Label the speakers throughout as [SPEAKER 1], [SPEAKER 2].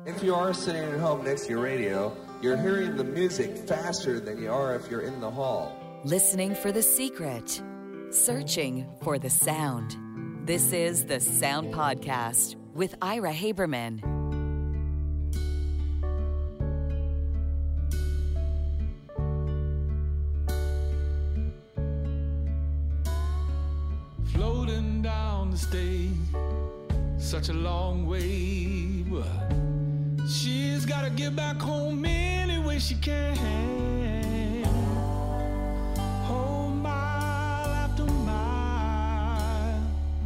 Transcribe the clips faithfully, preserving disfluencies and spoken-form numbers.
[SPEAKER 1] If you are sitting at home next to your radio, you're hearing the music faster than you are if you're in the hall.
[SPEAKER 2] Listening for the secret. Searching for the sound. This is the Sound Podcast with Ira Haberman.
[SPEAKER 3] Floating down the stage, such a long way, but she's gotta get back home any way she can. Oh, mile after mile.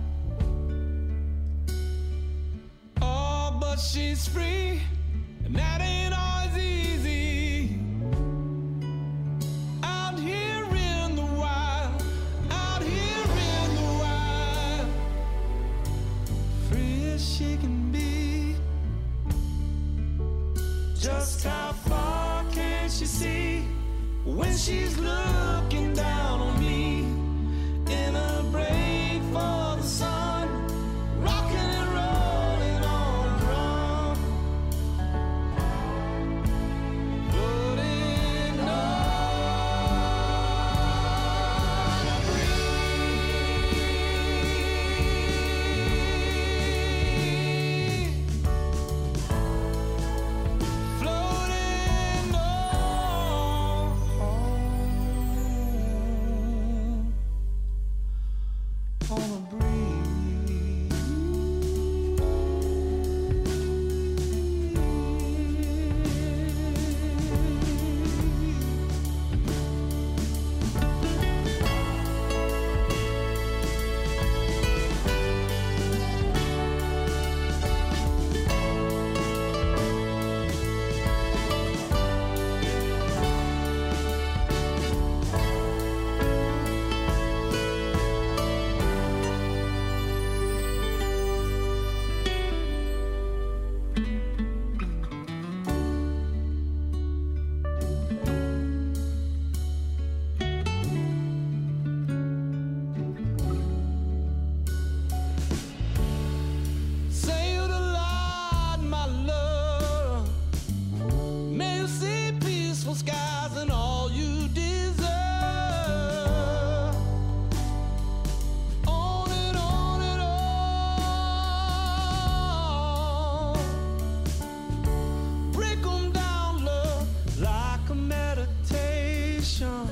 [SPEAKER 3] Oh, but she's free, and that ain't always easy. Out here in the wild, out here in the wild, free as she can be. Just how far can she see when she's looking down on me in a break for the sun, rocking and rolling on a drum, floating on a floating on, on a sailed a lot, my love. May you see peaceful skies and all you deserve. On and on and on. Break 'em down, love, like a meditation.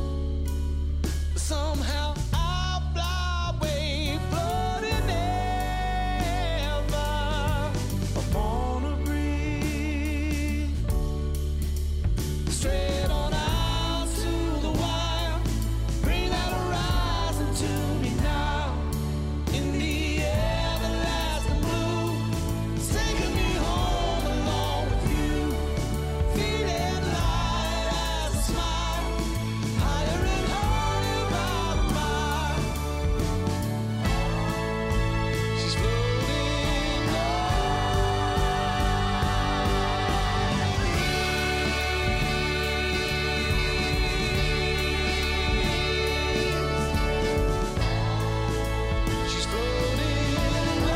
[SPEAKER 3] Somehow I'll fly away, floating ever upon a breeze. Straight on out to the wild, bring that horizon to me now. In the everlasting blue, taking me home along with you. Feeling light as a smile, higher and higher by the mile. She's floating on a breeze. She's floating on a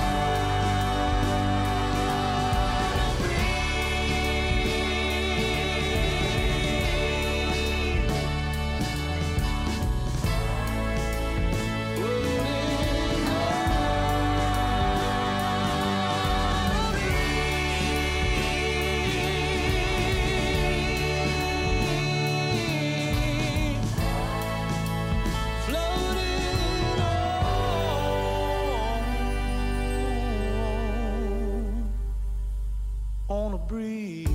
[SPEAKER 3] on a breeze.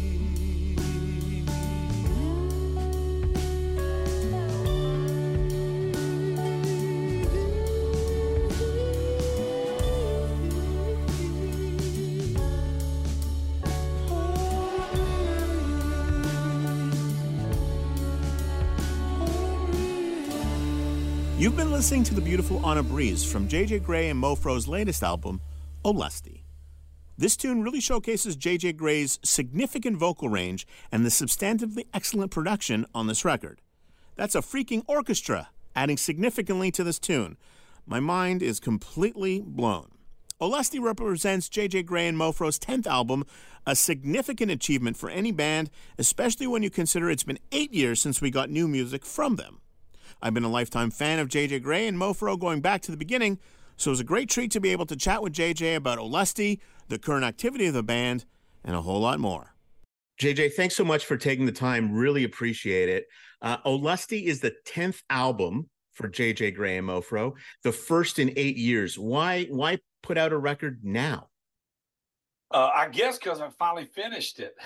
[SPEAKER 4] You've been listening to the beautiful On a Breeze from J J Grey and Mofro's latest album, Olesti. This tune really showcases J J Grey's significant vocal range and the substantively excellent production on this record. That's a freaking orchestra, adding significantly to this tune. My mind is completely blown. Olesti represents J J Grey and Mofro's tenth album, a significant achievement for any band, especially when you consider it's been eight years since we got new music from them. I've been a lifetime fan of J J Grey and Mofro going back to the beginning, so it was a great treat to be able to chat with J J about Olesti, the current activity of the band, and a whole lot more. J J, thanks so much for taking the time. Really appreciate it. Uh, Olesti is the tenth album for J J Grey and Mofro, the first in eight years. Why, why put out a record now?
[SPEAKER 5] Uh, I guess because I finally finished it.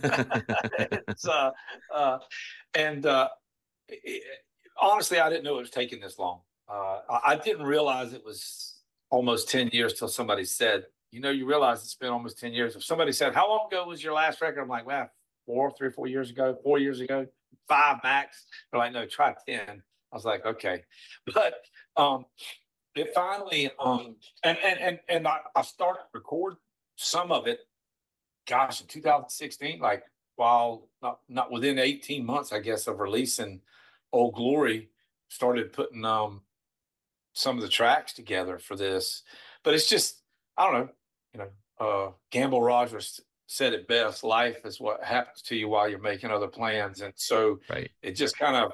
[SPEAKER 5] it's, uh, uh, and uh, it, honestly, I didn't know it was taking this long. Uh, I, I didn't realize it was almost ten years till somebody said, you know, you realize it's been almost ten years. If somebody said, how long ago was your last record? I'm like, well, four, three or four years ago, four years ago, five max. They're like, no, try ten. I was like, okay. But um, it finally, um, and, and, and, and I, I started to record some of it, gosh, in two thousand sixteen, like while not, not within eighteen months, I guess, of releasing Old Glory, started putting um, some of the tracks together for this. But it's just, I don't know, you know, uh, Gamble Rogers said it best, life is what happens to you while you're making other plans. And so
[SPEAKER 4] right.
[SPEAKER 5] It just kind of,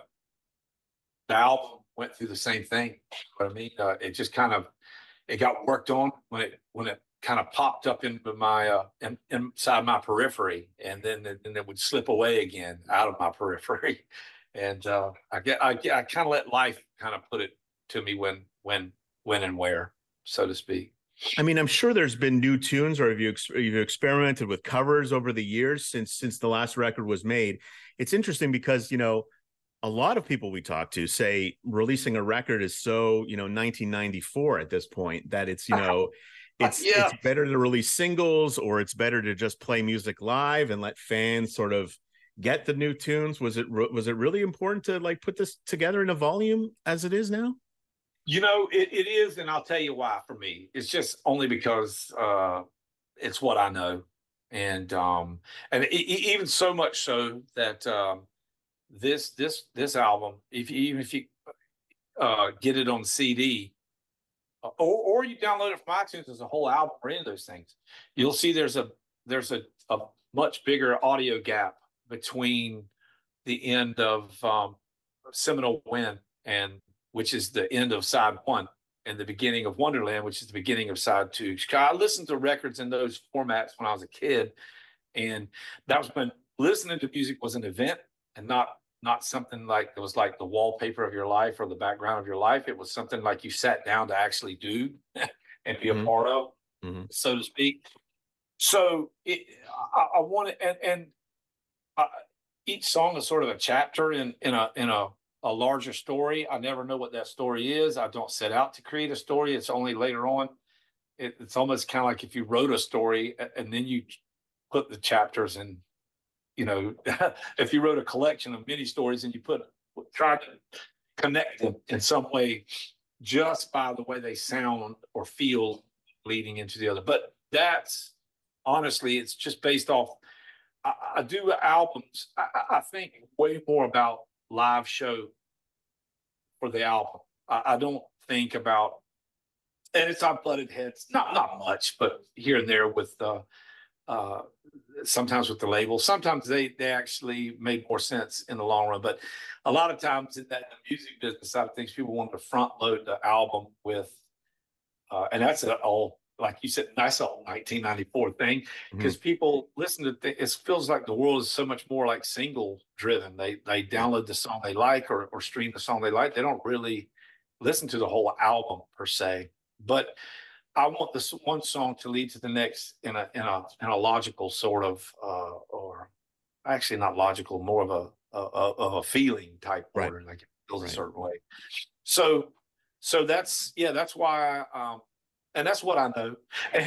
[SPEAKER 5] the album went through the same thing. But I mean, uh, it just kind of, it got worked on when it, when it kind of popped up into my, uh, in, inside my periphery, and then, then it would slip away again out of my periphery. And uh, I get, I get, I kind of let life kind of put it to me when, when, when and where, so to speak.
[SPEAKER 4] I mean, I'm sure there's been new tunes, or have you ex- you've experimented with covers over the years since since the last record was made. It's interesting because, you know, a lot of people we talk to say releasing a record is so, you know, nineteen ninety-four at this point that it's, you know, it's
[SPEAKER 5] yeah.
[SPEAKER 4] it's better to release singles, or it's better to just play music live and let fans sort of get the new tunes. Was it was it really important to like put this together in a volume as it is now?
[SPEAKER 5] You know, it, it is, and I'll tell you why. For me, it's just only because uh, it's what I know, and um, and it, it, even so much so that um, this this this album, if you, even if you uh, get it on C D, or or you download it from iTunes as a whole album or any of those things, you'll see there's a there's a, a much bigger audio gap between the end of um, Seminole Wind, and which is the end of side one, and the beginning of Wonderland, which is the beginning of side two. I listened to records in those formats when I was a kid, and that was when listening to music was an event and not not something like it was like the wallpaper of your life or the background of your life. It was something like you sat down to actually do and be mm-hmm. a part of, mm-hmm. so to speak. So it, I, I wanted, and, and I, each song is sort of a chapter in in a in a a larger story. I never know what that story is. I don't set out to create a story. It's only later on. It, it's almost kind of like if you wrote a story and then you put the chapters in, you know, if you wrote a collection of mini stories and you put, try to connect them in some way just by the way they sound or feel leading into the other. But that's, honestly, it's just based off, I, I do albums, I, I think way more about live show for the album. I, I don't think about, and it's on Butted Heads, not not much, but here and there with uh, uh, sometimes with the label. Sometimes they they actually made more sense in the long run. But a lot of times in that music business side of things, people want to front load the album with, uh, and that's an all, like you said, nice old nineteen ninety-four thing, because mm-hmm. people listen to th- it feels like the world is so much more like single driven. They they download the song they like or or stream the song they like. They don't really listen to the whole album per se. But I want this one song to lead to the next in a in a in a logical sort of uh, or actually not logical, more of a, a, a of a feeling type order, right. Like it feels right. a certain way. So so that's yeah that's why. Um, And that's what I know.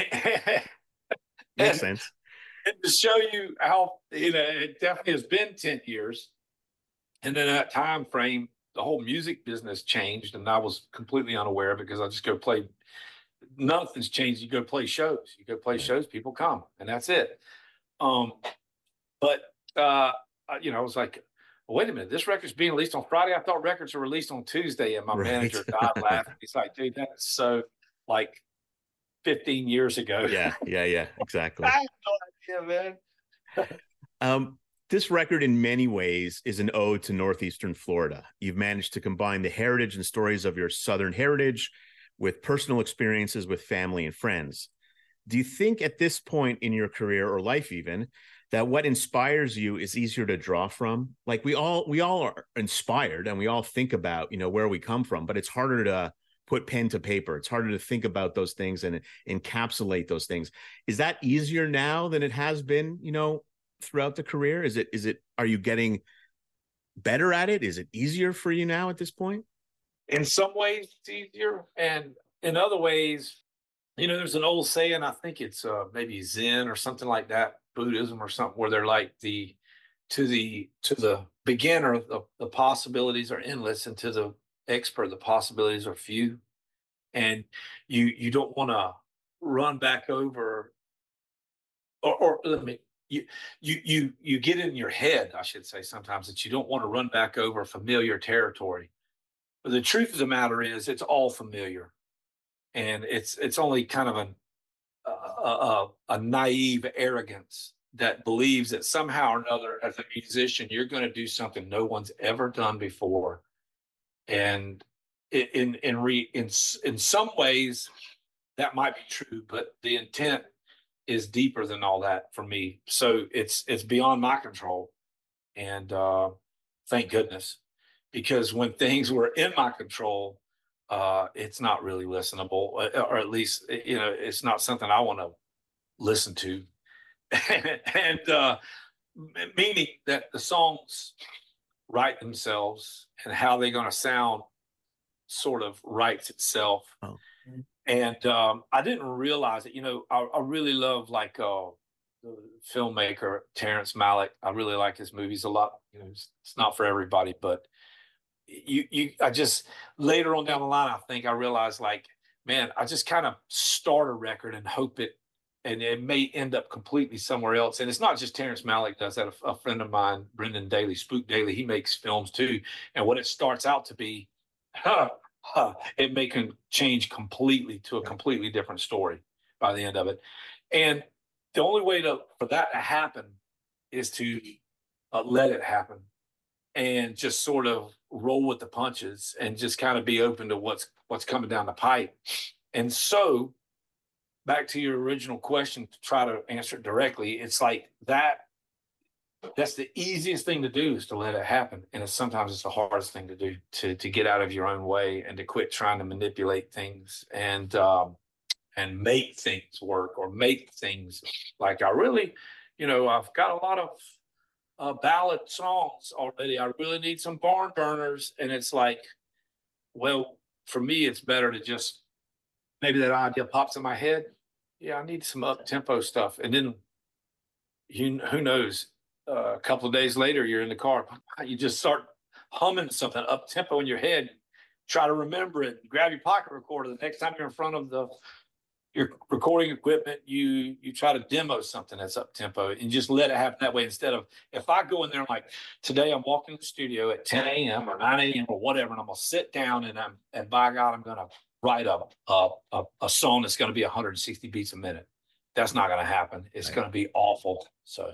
[SPEAKER 4] Makes sense.
[SPEAKER 5] And to show you how, you know, it definitely has been ten years. And in that time frame, the whole music business changed. And I was completely unaware because I just go play. Nothing's changed. You go play shows. You go play shows, people come. And that's it. Um, but, uh, you know, I was like, well, wait a minute. This record's being released on Friday. I thought records were released on Tuesday. And my right. manager died laughing. He's like, dude, that's so, like, fifteen years ago.
[SPEAKER 4] Yeah, yeah, yeah, exactly.
[SPEAKER 5] I have no idea, man.
[SPEAKER 4] Um, this record, in many ways, is an ode to Northeastern Florida. You've managed to combine the heritage and stories of your Southern heritage with personal experiences with family and friends. Do you think at this point in your career or life even that what inspires you is easier to draw from? Like we all we all are inspired and we all think about, you know, where we come from, but it's harder to put pen to paper. It's harder to think about those things and encapsulate those things. Is that easier now than it has been, you know, throughout the career? Is it is it are you getting better at it? Is it easier for you now at this point?
[SPEAKER 5] In some ways it's easier, and in other ways, you know, there's an old saying, I think it's uh, maybe Zen or something like that, Buddhism or something, where they're like the to the to the beginner, the, the possibilities are endless, and to the expert, the possibilities are few. And you you don't want to run back over, or, or let me you you you you get in your head, I should say, sometimes, that you don't want to run back over familiar territory. But the truth of the matter is, it's all familiar. And it's it's only kind of an, a, a, a naive arrogance that believes that somehow or another, as a musician, you're going to do something no one's ever done before. And in in re, in in some ways, that might be true, but the intent is deeper than all that for me. So it's it's beyond my control, and uh, thank goodness, because when things were in my control, uh, it's not really listenable, or at least, you know, it's not something I want to listen to. and uh, meaning that the songs write themselves, and how they're going to sound sort of writes itself.
[SPEAKER 4] Oh.
[SPEAKER 5] And um, I didn't realize it. You know, I, I really love, like, uh, the filmmaker Terrence Malick. I really like his movies a lot. You know, it's, it's not for everybody, but you, you, I just later on down the line, I think I realized, like, man, I just kind of start a record and hope it, and it may end up completely somewhere else. And it's not just Terrence Malick does that. A, a friend of mine, Brendan Daly, Spook Daily, he makes films too. And what it starts out to be, huh, huh, it may can change completely to a completely different story by the end of it. And the only way to for that to happen is to uh, let it happen, and just sort of roll with the punches, and just kind of be open to what's what's coming down the pipe. And so, back to your original question, to try to answer it directly, it's like that. That's the easiest thing to do, is to let it happen. And it's sometimes it's the hardest thing to do, to to get out of your own way and to quit trying to manipulate things and um, and make things work, or make things like I really, you know, I've got a lot of uh, ballad songs already. I really need some barn burners. And it's like, well, for me, it's better to just, maybe that idea pops in my head. Yeah, I need some up tempo stuff. And then you, who knows, uh, a couple of days later, you're in the car, you just start humming something up tempo in your head, try to remember it, grab your pocket recorder. The next time you're in front of the your recording equipment, you you try to demo something that's up tempo, and just let it happen that way. Instead of, if I go in there, I'm like, today I'm walking the studio at ten a.m. or nine a.m. or whatever, and I'm gonna sit down, and I'm and by God, I'm gonna write a a, a, a song that's gonna be one hundred sixty beats a minute. That's not gonna happen. It's right. Gonna be awful. So,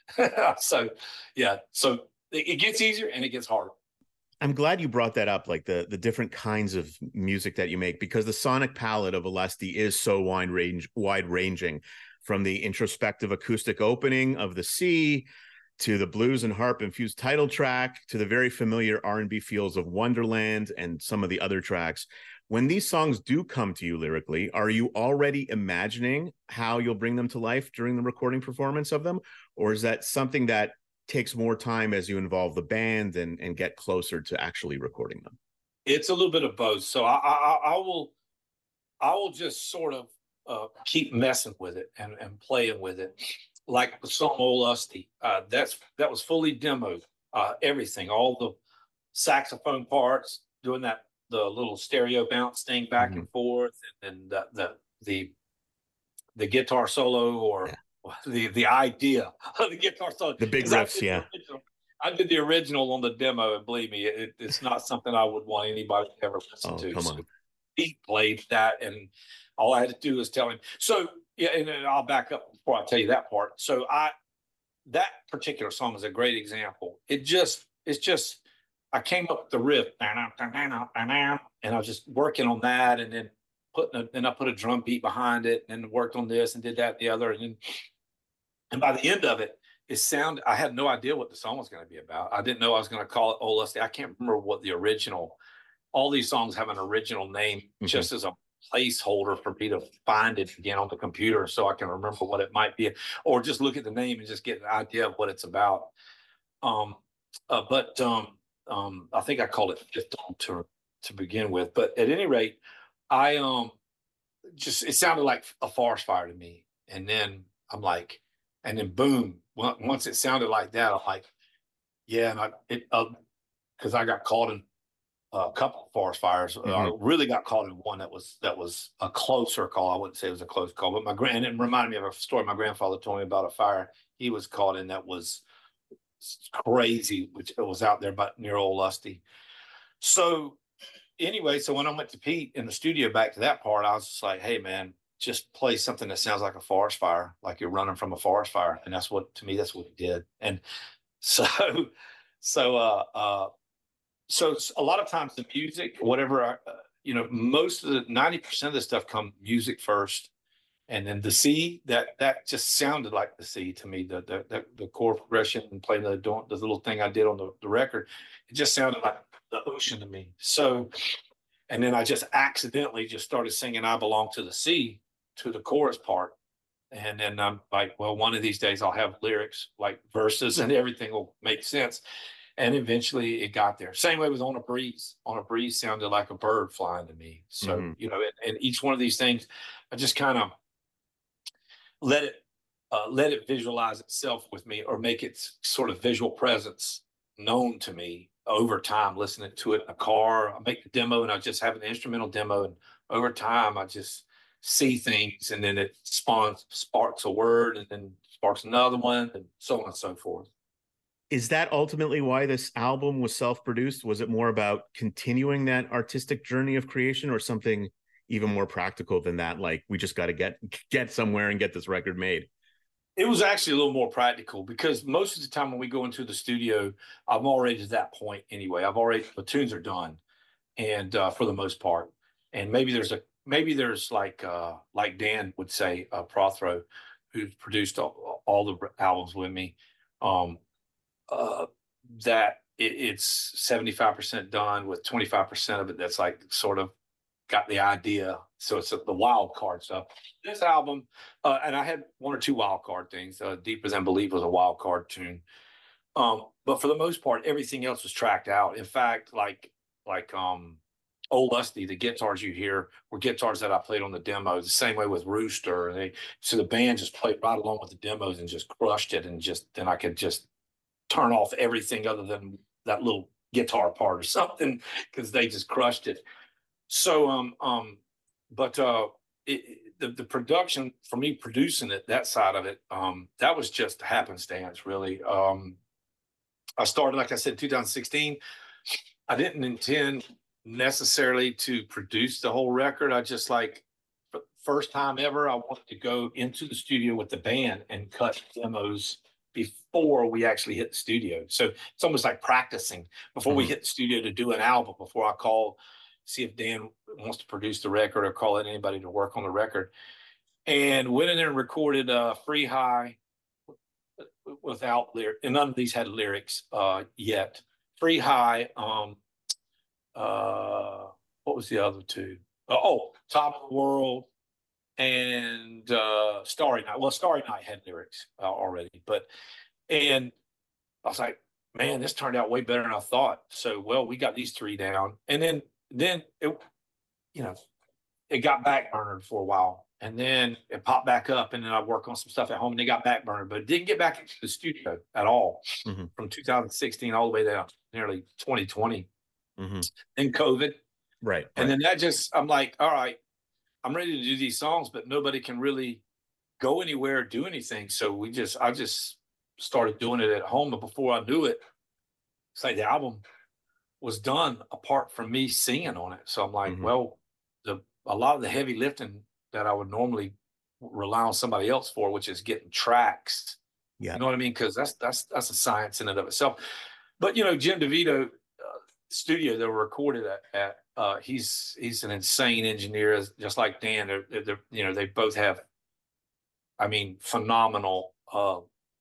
[SPEAKER 5] so yeah. So it, it gets easier and it gets harder.
[SPEAKER 4] I'm glad you brought that up, like the the different kinds of music that you make, because the sonic palette of Alesti is so wide range, wide ranging, from the introspective acoustic opening of The Sea to the blues and harp infused title track to the very familiar R and B feels of Wonderland and some of the other tracks. When these songs do come to you lyrically, are you already imagining how you'll bring them to life during the recording performance of them, or is that something that takes more time as you involve the band and, and get closer to actually recording them?
[SPEAKER 5] It's a little bit of both. So I, I, I will, I will just sort of uh, keep messing with it and, and playing with it. Like the song "Old Lusty," uh, that's that was fully demoed. Uh, everything, all the saxophone parts, doing that the little stereo bounce thing back mm-hmm. and forth, and then the the the, the guitar solo, or yeah. The the idea of the guitar solo,
[SPEAKER 4] the big riffs, I yeah.
[SPEAKER 5] I did the original on the demo, and believe me, it, it's not something I would want anybody to ever listen
[SPEAKER 4] oh,
[SPEAKER 5] to.
[SPEAKER 4] Come
[SPEAKER 5] so
[SPEAKER 4] on.
[SPEAKER 5] He played that, and all I had to do was tell him. So yeah, and then I'll back up before I tell you that part. So I that particular song is a great example. It just it's just I came up with the riff, and I was just working on that, and then putting a, then I put a drum beat behind it, and worked on this and did that, the other, and then and by the end of it, it sounded. I had no idea what the song was going to be about. I didn't know I was going to call it "Oh Lusty." I can't remember what the original. All these songs have an original name, mm-hmm. just as a placeholder for me to find it again on the computer, so I can remember what it might be, or just look at the name and just get an idea of what it's about. Um, uh, but um, um, I think I called it Fifth Dawn to to begin with. But at any rate, I um just it sounded like a forest fire to me, and then I'm like, and then boom, once it sounded like that, I'm like, yeah, and I it because uh, I got caught in a couple of forest fires. Mm-hmm. I really got caught in one that was that was a closer call. I wouldn't say it was a close call, but my grand and it reminded me of a story my grandfather told me about a fire he was caught in that was crazy, which it was out there but near Old Lusty. So anyway, so when I went to Pete in the studio back to that part, I was just like, hey man, just play something that sounds like a forest fire, like you're running from a forest fire. And that's what, to me, that's what he did. And so, so, uh, uh, so a lot of times the music, whatever, I, uh, you know, most of the ninety percent of the stuff come music first. And then the C, that that just sounded like the C to me, the the the, the chord progression and playing the, the little thing I did on the, the record. It just sounded like the ocean to me. So, and then I just accidentally just started singing I Belong to the Sea to the chorus part. And then I'm like, well, one of these days I'll have lyrics, like verses, and everything will make sense. And eventually it got there. Same way with On a Breeze. On a Breeze sounded like a bird flying to me. So, mm-hmm. you know, and, and each one of these things, I just kind of let it uh, let it visualize itself with me, or make its sort of visual presence known to me over time, listening to it in a car. I make the demo and I just have an instrumental demo. And over time, I just see things, and then it spawns, sparks a word, and then sparks another one, and so on and so forth.
[SPEAKER 4] Is that ultimately why this album was self-produced? Was it more about continuing that artistic journey of creation, or something even more practical than that? Like, we just got to get get somewhere and get this record made.
[SPEAKER 5] It was actually a little more practical, because most of the time when we go into the studio, I'm already to that point anyway. I've already, the tunes are done, and uh, for the most part, and maybe there's a maybe there's like uh, like Dan would say, uh, Prothero, who's produced all, all the albums with me. Um, Uh, that it, it's seventy-five percent done, with twenty-five percent of it that's like sort of got the idea. So it's the wild card stuff. This album, uh, and I had one or two wild card things. Uh, Deeper Than Believe was a wild card tune. Um, but for the most part, everything else was tracked out. In fact, like like um, Old Lusty, the guitars you hear were guitars that I played on the demo. The same way with Rooster. They, so the band just played right along with the demos and just crushed it. And just then I could just turn off everything other than that little guitar part or something, because they just crushed it. So, um, um, but uh, it, the the production for me, producing it, that side of it, um, that was just happenstance, really. Um, I started, like I said, two thousand sixteen. I didn't intend necessarily to produce the whole record. I just like, first time ever, I wanted to go into the studio with the band and cut demos before we actually hit the studio. So it's almost like practicing before mm-hmm. we hit the studio to do an album, before I call, see if Dan wants to produce the record, or call in anybody to work on the record. And went in there and recorded uh, Free High without lyrics, and none of these had lyrics uh, yet. Free High, um, uh, what was the other two? Uh, oh, Top of the World, and uh, Starry Night. Well, Starry Night had lyrics uh, already, but, and I was like, man, this turned out way better than I thought. So, well, we got these three down, and then, then it, you know, it got backburnered for a while, and then it popped back up, and then I worked on some stuff at home, and it got backburnered, but it didn't get back into the studio at all mm-hmm. from two thousand sixteen all the way down nearly twenty twenty. Mm-hmm. Then COVID,
[SPEAKER 4] right,
[SPEAKER 5] and
[SPEAKER 4] right.
[SPEAKER 5] then that just, I'm like, all right, I'm ready to do these songs, but nobody can really go anywhere or do anything. So we just, I just started doing it at home. But before I knew it, it's like the album was done apart from me singing on it. So I'm like, mm-hmm. well, the a lot of the heavy lifting that I would normally rely on somebody else for, which is getting tracks.
[SPEAKER 4] Yeah.
[SPEAKER 5] You know what I mean? Because that's that's that's a science in and of itself. But you know, Jim DeVito uh, studio they were recorded at, at uh, he's he's an insane engineer, just like Dan. They're, they're, you know, they both have, I mean, phenomenal uh,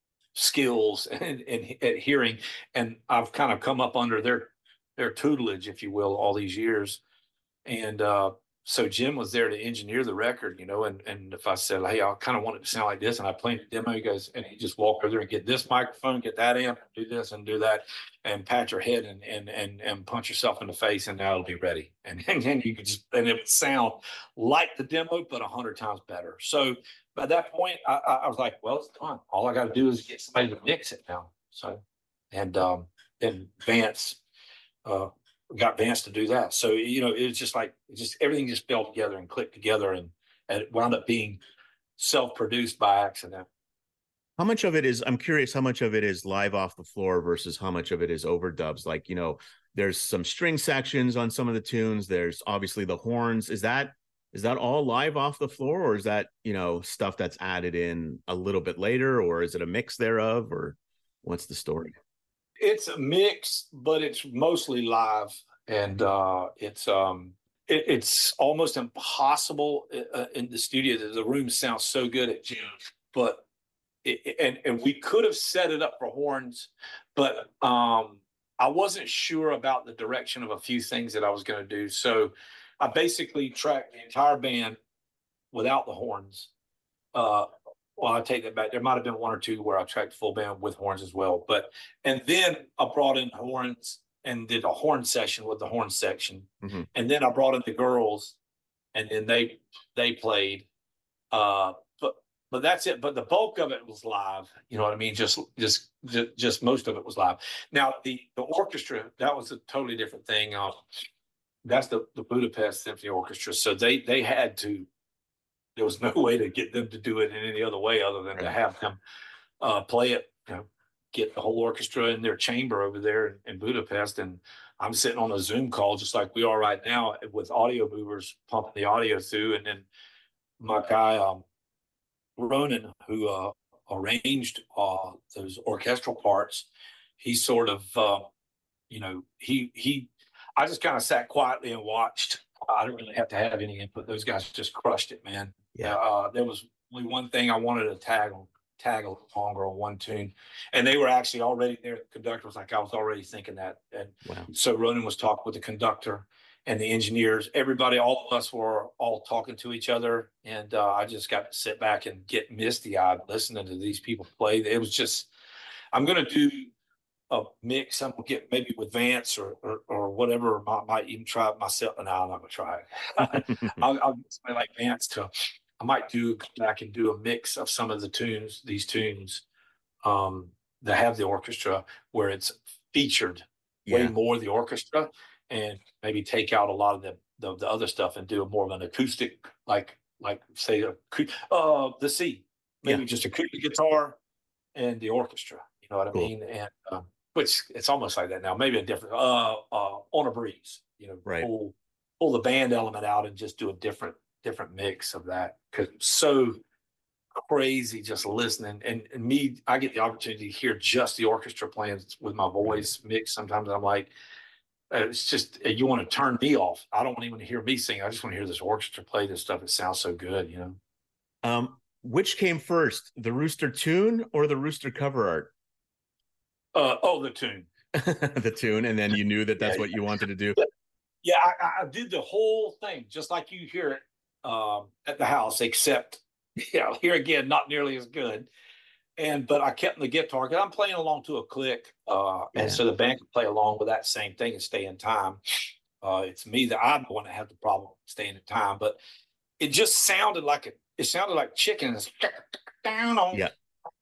[SPEAKER 5] skills and, and, and hearing. And I've kind of come up under their their tutelage, if you will, all these years. And uh, so Jim was there to engineer the record, you know, and, and if I said, hey, I kind of want it to sound like this, and I played the demo, he goes, and he just walked over there and get this microphone, get that amp, do this and do that, and pat your head and and and, and punch yourself in the face, and now it'll be ready. And and then you could just, and it would sound like the demo, but a hundred times better. So by that point, I, I was like, well, it's done. All I got to do is get somebody to mix it now. So, and um, then Vance, uh, got Vance to do that. So, you know, it's just like, it just everything just fell together and clicked together, and, and it wound up being self-produced by accident.
[SPEAKER 4] How much of it is, I'm curious, how much of it is live off the floor versus how much of it is overdubs? Like, you know, there's some string sections on some of the tunes. There's obviously the horns. Is that, is that all live off the floor, or is that, you know, stuff that's added in a little bit later, or is it a mix thereof, or what's the story?
[SPEAKER 5] It's a mix, but it's mostly live, and uh, it's um, it, it's almost impossible uh, in the studio. The room sounds so good at Jim, but it, and and we could have set it up for horns, but um, I wasn't sure about the direction of a few things that I was going to do. So I basically tracked the entire band without the horns. Uh, Well, I take that back. There might have been one or two where I tracked full band with horns as well. But, and then I brought in horns and did a horn session with the horn section. Mm-hmm. And then I brought in the girls, and then they, they played. Uh, but, but that's it. But the bulk of it was live. You know what I mean? Just, just, just, just most of it was live. Now the, the orchestra, that was a totally different thing. Uh, that's the, the Budapest Symphony Orchestra. So they, they had to, there was no way to get them to do it in any other way other than to have them uh, play it, you know, get the whole orchestra in their chamber over there in, in Budapest. And I'm sitting on a Zoom call just like we are right now with audio movers pumping the audio through. And then my guy, um, Ronan, who uh, arranged uh, those orchestral parts, he sort of, uh, you know, he, he, I just kind of sat quietly and watched. I didn't really have to have any input. Those guys just crushed it, man. Yeah. Uh, there was only one thing I wanted to tag on, tag a little longer on one tune. And they were actually already there. The conductor was like, I was already thinking that. And wow. So Ronan was talking with the conductor and the engineers. Everybody, all of us were all talking to each other. And uh, I just got to sit back and get misty-eyed listening to these people play. It was just, I'm going to do a mix. I'm gonna get maybe with Vance or or, or whatever. I might even try it myself. No, I'm not gonna try it. I'll, I'll get somebody like Vance to. I might do come back and do a mix of some of the tunes, these tunes, um, that have the orchestra where it's featured yeah. way more the orchestra, and maybe take out a lot of the the, the other stuff and do a more of an acoustic, like like say a, uh the C, maybe yeah. just acoustic guitar and the orchestra. You know what I cool. mean? And um, which it's almost like that now, maybe a different, uh, uh, On a Breeze, you know, right. pull, pull the band element out and just do a different, different mix of that. Cause it's so crazy just listening. And, and me, I get the opportunity to hear just the orchestra playing with my voice mix. Sometimes I'm like, uh, it's just, you want to turn me off. I don't even want to hear me sing. I just want to hear this orchestra play this stuff. It sounds so good, you know?
[SPEAKER 4] Um, which came first, the Rooster tune or the Rooster cover art?
[SPEAKER 5] Uh, oh, the tune.
[SPEAKER 4] The tune, and then you knew that that's yeah, what you wanted to do.
[SPEAKER 5] Yeah, I, I did the whole thing just like you hear it um, at the house, except you know, here again, not nearly as good. And but I kept the guitar because I'm playing along to a click, uh, yeah. and so the band can play along with that same thing and stay in time. Uh, it's me that I'm the one that had the problem staying in time, but it just sounded like it. It sounded like chickens down on.
[SPEAKER 4] Yeah.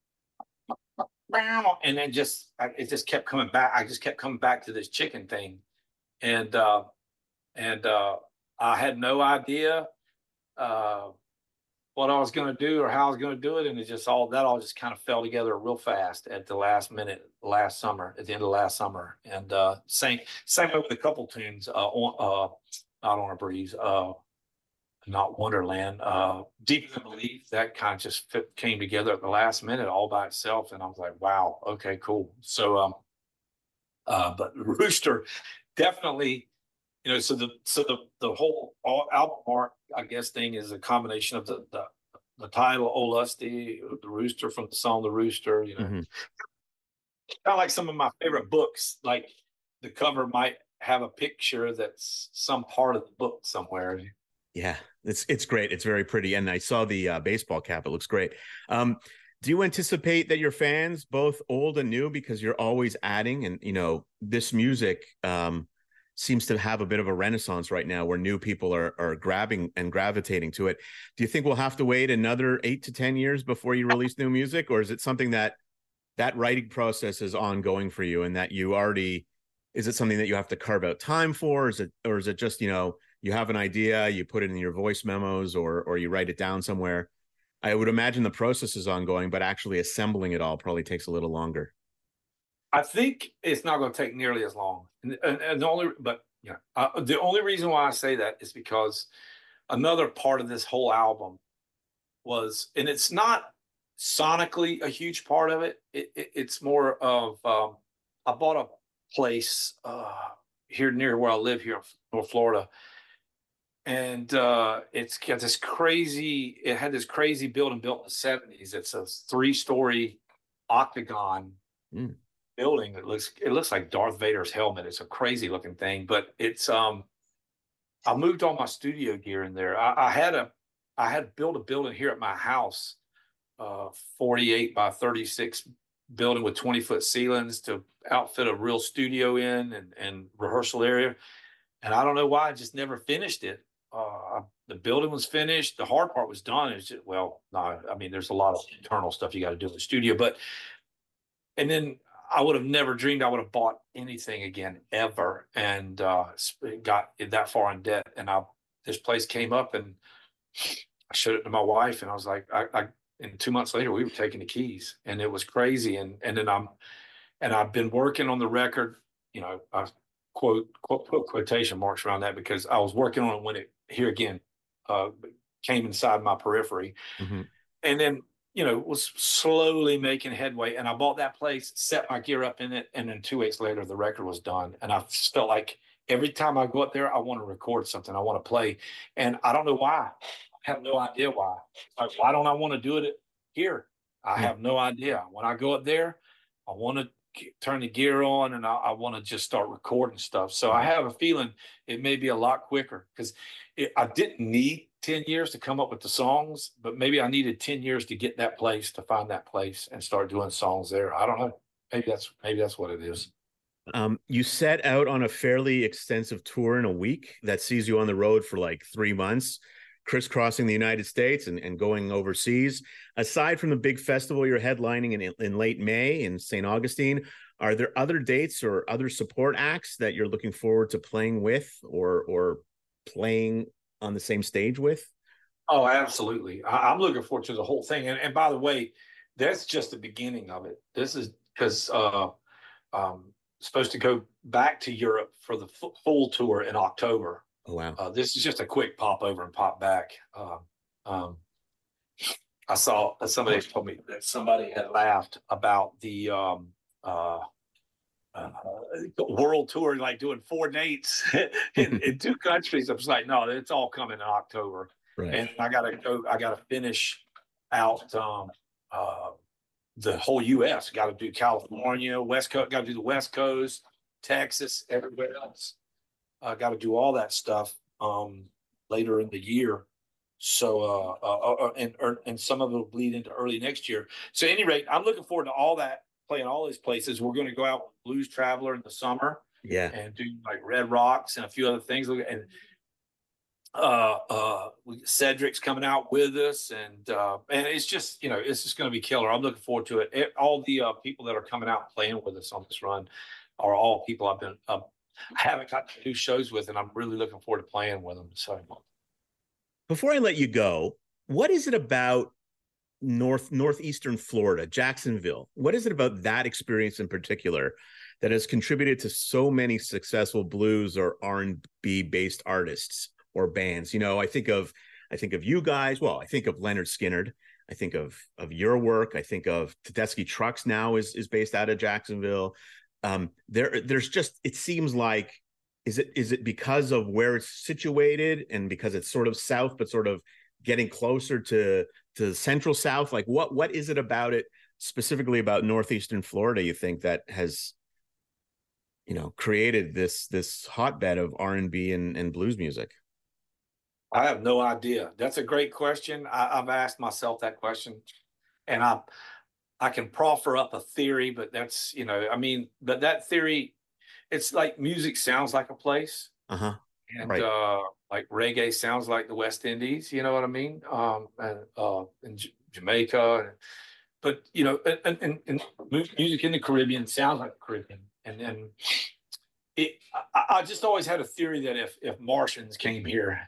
[SPEAKER 5] And then just it just kept coming back. I just kept coming back to this chicken thing, and uh, and uh, I had no idea uh, what I was going to do or how I was going to do it, and it just all that all just kind of fell together real fast at the last minute last summer, at the end of last summer, and uh, same same way with a couple tunes uh, on uh, not on a breeze, uh, not Wonderland, uh, Deeper Than Belief. That kind of just fit, came together at the last minute all by itself, and I was like, wow, okay, cool. So, um, uh, but Rooster, definitely, you know. So the so the the whole all, album art, I guess, thing is a combination of the the, the title, "Oh Lusty," the rooster from the song "The Rooster." You know,
[SPEAKER 4] Mm-hmm.
[SPEAKER 5] kind of like some of my favorite books. Like the cover might have a picture that's some part of the book somewhere.
[SPEAKER 4] Yeah, it's it's great. It's very pretty, and I saw the uh, baseball cap. It looks great. Um, do you anticipate that your fans, both old and new, because you're always adding, and you know this music um, seems to have a bit of a renaissance right now, where new people are are grabbing and gravitating to it. Do you think we'll have to wait another eight to ten years before you release new music, or is it something that that writing process is ongoing for you, and that you already, is it something that you have to carve out time for? Or is it, or is it just, you know, you have an idea, you put it in your voice memos, or or you write it down somewhere? I would imagine the process is ongoing, but actually assembling it all probably takes a little longer.
[SPEAKER 5] I think it's not going to take nearly as long. And, and, and the only, but yeah, uh, the only reason why I say that is because another part of this whole album was, and it's not sonically a huge part of it. it, it it's more of, um, I bought a place uh, here near where I live here in North Florida. And uh, it's got this crazy, it had this crazy building built in the seventies. It's a three-story octagon
[SPEAKER 4] Mm.
[SPEAKER 5] building that looks, it looks like Darth Vader's helmet. It's a crazy looking thing, but it's, um, I moved all my studio gear in there. I, I had a, I had built a building here at my house, uh, forty-eight by thirty-six building with twenty foot ceilings to outfit a real studio in and, and rehearsal area. And I don't know why I just never finished it. Uh, the building was finished. The hard part was done. It's just, well, no, I mean, there's a lot of internal stuff you got to do in the studio, but, and then I would have never dreamed I would have bought anything again ever, and uh, got that far in debt. And I, this place came up, and I showed it to my wife, and I was like, I, I, and two months later we were taking the keys, and it was crazy. And, and then I'm, and I've been working on the record, you know, I quote, quote, quote quotation marks around that, because I was working on it when it, here again, uh, came inside my periphery.
[SPEAKER 4] Mm-hmm.
[SPEAKER 5] And then, you know, was slowly making headway. And I bought that place, set my gear up in it. And then two weeks later, the record was done. And I felt like every time I go up there, I want to record something. I want to play. And I don't know why. I have no idea why. Like, why don't I want to do it here? I
[SPEAKER 4] Mm-hmm.
[SPEAKER 5] have no idea. When I go up there, I want to turn the gear on, and I, I want to just start recording stuff. So I have a feeling it may be a lot quicker, because I didn't need ten years to come up with the songs, but maybe I needed ten years to get that place, to find that place and start doing songs there. I don't know. Maybe that's, maybe that's what it is.
[SPEAKER 4] Um, you set out on a fairly extensive tour in a week that sees you on the road for like three months, crisscrossing the United States and, and going overseas. Aside from the big festival you're headlining in, in late May in Saint Augustine, are there other dates or other support acts that you're looking forward to playing with, or or playing on the same stage with?
[SPEAKER 5] Oh, absolutely. I, I'm looking forward to the whole thing. And, and by the way, that's just the beginning of it. This is because uh, um, supposed to go back to Europe for the f- full tour in October.
[SPEAKER 4] Oh, wow.
[SPEAKER 5] Uh, this is just a quick pop over and pop back. Um, um, I saw somebody told me that somebody had laughed about the um, uh, uh, world tour, like doing four dates in, in two countries. I was like, no, it's all coming in October.
[SPEAKER 4] Right.
[SPEAKER 5] And I got to go, I got to finish out um, uh, the whole U S. Got to do California, West Coast, got to do the West Coast, Texas, everywhere else. I got to do all that stuff um, later in the year. So, uh, uh, uh, and or, and some of it will bleed into early next year. So, at any rate, I'm looking forward to all that, playing all these places. We're going to go out with Blues Traveler in the summer,
[SPEAKER 4] Yeah.
[SPEAKER 5] and do like Red Rocks and a few other things. And uh, uh, we, Cedric's coming out with us, and uh, and it's just, you know, it's just going to be killer. I'm looking forward to it. it all the uh, people that are coming out and playing with us on this run are all people I've been. Uh, I haven't got to do shows with, and I'm really looking forward to playing with them. So,
[SPEAKER 4] before I let you go, what is it about North northeastern Florida, Jacksonville? What is it about that experience in particular that has contributed to so many successful blues or R and B based artists or bands? You know, I think of I think of you guys. Well, I think of Leonard Skinnard. I think of of your work. I think of Tedeschi Trucks now is is based out of Jacksonville. Um, there, there's just, it seems like, is it is it because of where it's situated and because it's sort of south, but sort of getting closer to to central south? Like, what what is it about it, specifically about northeastern Florida, you think, that has, you know, created this this hotbed of R and B and, and blues music?
[SPEAKER 5] I have no idea. That's a great question. I, I've asked myself that question, and I I can proffer up a theory, but that's, you know, I mean, but that theory, it's like music sounds like a place,
[SPEAKER 4] Uh-huh.
[SPEAKER 5] and
[SPEAKER 4] Right.
[SPEAKER 5] uh, like reggae sounds like the West Indies. You know what I mean? Um, and uh, in J- Jamaica, and, but you know, and, and, and mu- music in the Caribbean sounds like the Caribbean, and and it. I, I just always had a theory that if if Martians came here.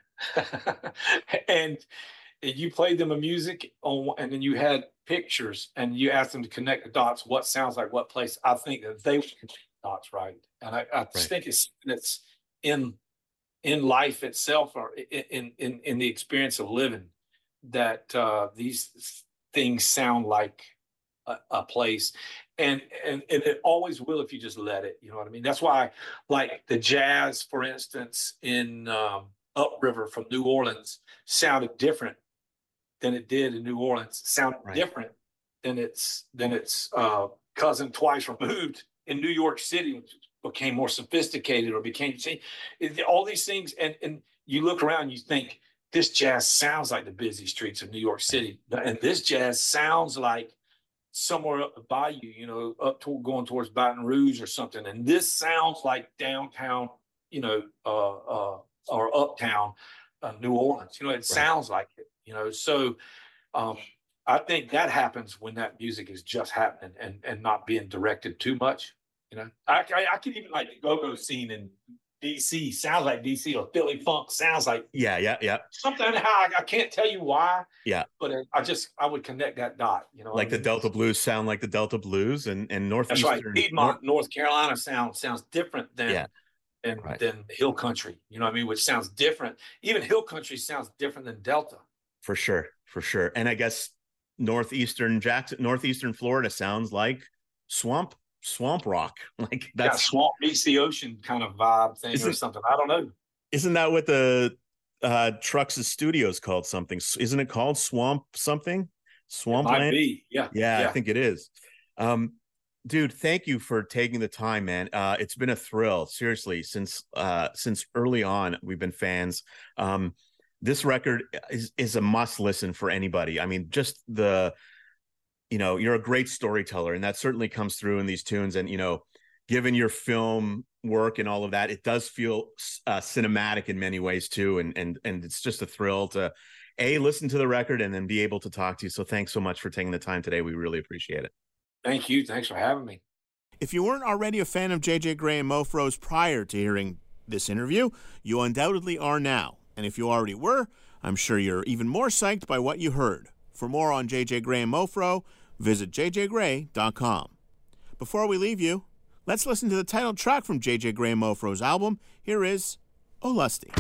[SPEAKER 5] and you played them a music on, and then you had pictures, and you asked them to connect the dots. What sounds like what place? I think that they would connect the dots, right? And I, I just
[SPEAKER 4] Right.
[SPEAKER 5] think it's it's in in life itself, or in in in the experience of living, that uh, these things sound like a, a place, and, and and it always will if you just let it. You know what I mean? That's why, like the jazz, for instance, in um, upriver from New Orleans sounded different than it did in New Orleans. It sounded
[SPEAKER 4] Right.
[SPEAKER 5] different than its than its uh, cousin twice removed in New York City, which became more sophisticated or became see, it- all these things. And and you look around, you think this jazz sounds like the busy streets of New York City, and this jazz sounds like somewhere up the bayou, you know, up to going towards Baton Rouge or something. And this sounds like downtown, you know, uh, uh, or uptown uh, New Orleans. You know, it
[SPEAKER 4] Right.
[SPEAKER 5] sounds like it, you know. So um, I think that happens when that music is just happening and, and not being directed too much. You know, I, I, I could even like the go-go scene in D C sounds like D C, or Philly funk sounds like
[SPEAKER 4] Yeah, yeah, yeah.
[SPEAKER 5] something. How I, I can't tell you why.
[SPEAKER 4] Yeah.
[SPEAKER 5] But I just, I would connect that dot, you know. what
[SPEAKER 4] Like
[SPEAKER 5] I
[SPEAKER 4] the
[SPEAKER 5] mean?
[SPEAKER 4] Delta blues sound like the Delta blues, and and
[SPEAKER 5] That's
[SPEAKER 4] northeastern.
[SPEAKER 5] right. Piedmont, North Carolina sound sounds different than
[SPEAKER 4] Yeah.
[SPEAKER 5] than,
[SPEAKER 4] Right.
[SPEAKER 5] than hill country. You know what I mean? Which sounds different. Even hill country sounds different than Delta.
[SPEAKER 4] For sure, for sure. And I guess northeastern Jackson, northeastern Florida sounds like swamp, swamp rock. Like
[SPEAKER 5] Got
[SPEAKER 4] that's
[SPEAKER 5] swamp meets the ocean kind of vibe thing or
[SPEAKER 4] Isn't-
[SPEAKER 5] something. I don't know.
[SPEAKER 4] isn't that what the uh Trucks' studio is called? Something, isn't it called Swamp something?
[SPEAKER 5] Might
[SPEAKER 4] Swampland?
[SPEAKER 5] be. Yeah.
[SPEAKER 4] Yeah, I think it is. Um, dude, thank you for taking the time, man. Uh, it's been a thrill, seriously. Since uh, since early on, we've been fans. Um, this record is is a must listen for anybody. I mean, just the, you know, you're a great storyteller, and that certainly comes through in these tunes. And you know, given your film work and all of that, it does feel uh, cinematic in many ways too. And and and it's just a thrill to a listen to the record and then be able to talk to you. So thanks so much for taking the time today. We really appreciate it.
[SPEAKER 5] Thank you. Thanks for having me.
[SPEAKER 4] If you weren't already a fan of J J Grey and Mo Froze prior to hearing this interview, you undoubtedly are now. And if you already were, I'm sure you're even more psyched by what you heard. For more on J J Grey and Mo Fro, visit j j grey dot com. Before we leave you, let's listen to the title track from J J Grey and Mo Fro's album. Here is Oh Lusty.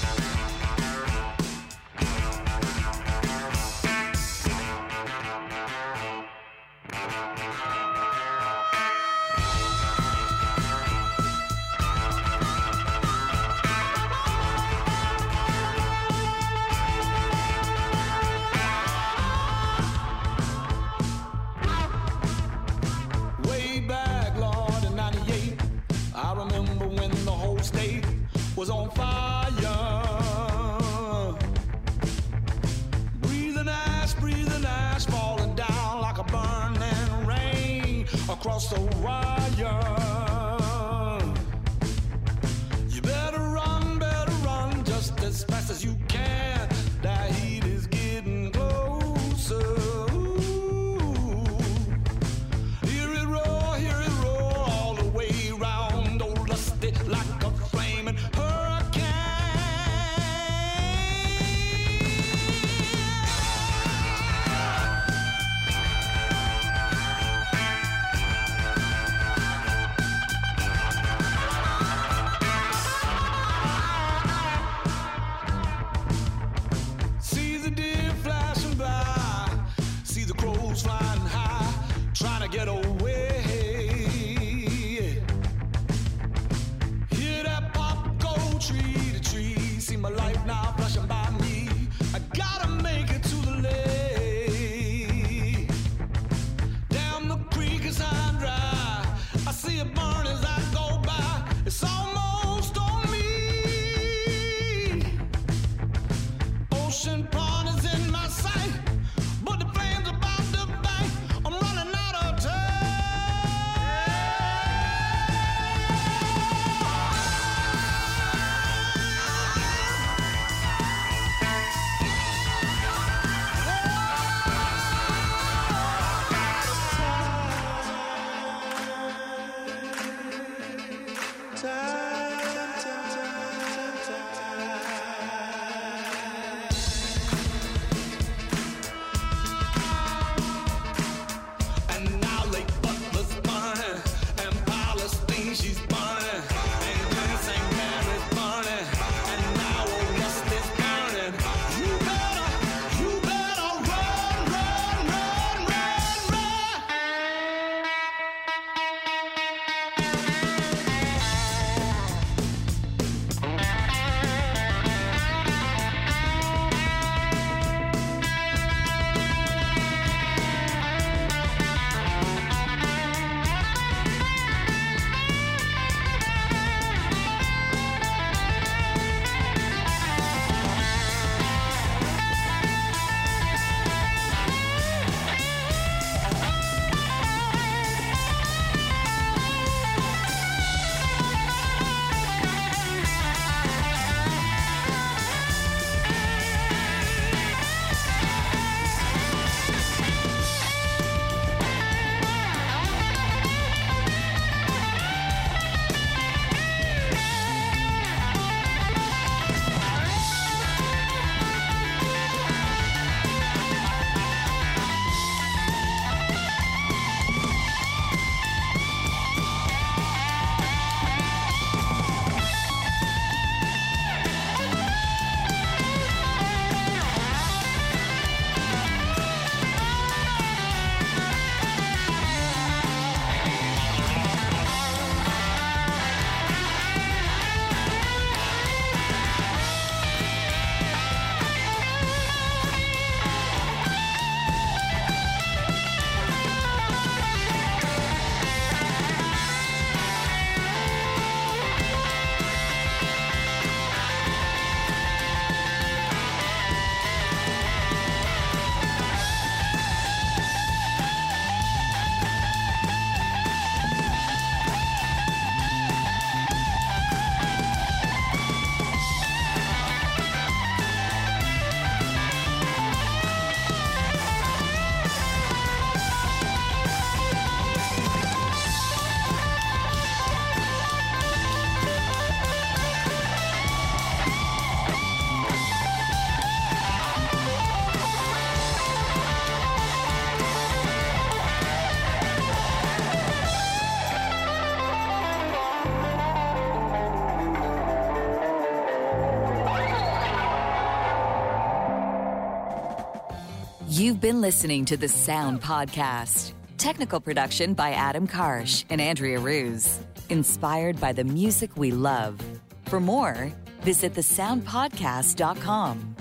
[SPEAKER 3] Way back, Lord, in ninety-eight, I remember when the whole state was on fire. Breathing ash, breathing ash, falling down like a burning rain across the wire. You better run, better run, just as fast as you can. That heat is getting closer. Hear it roar, hear it roar all the way round. Oh, lusty like a flaming hurricane.
[SPEAKER 2] You've been listening to the Sound Podcast. Technical production by Adam Karsh and Andrea Ruse. Inspired by the music we love. For more, visit the sound podcast dot com.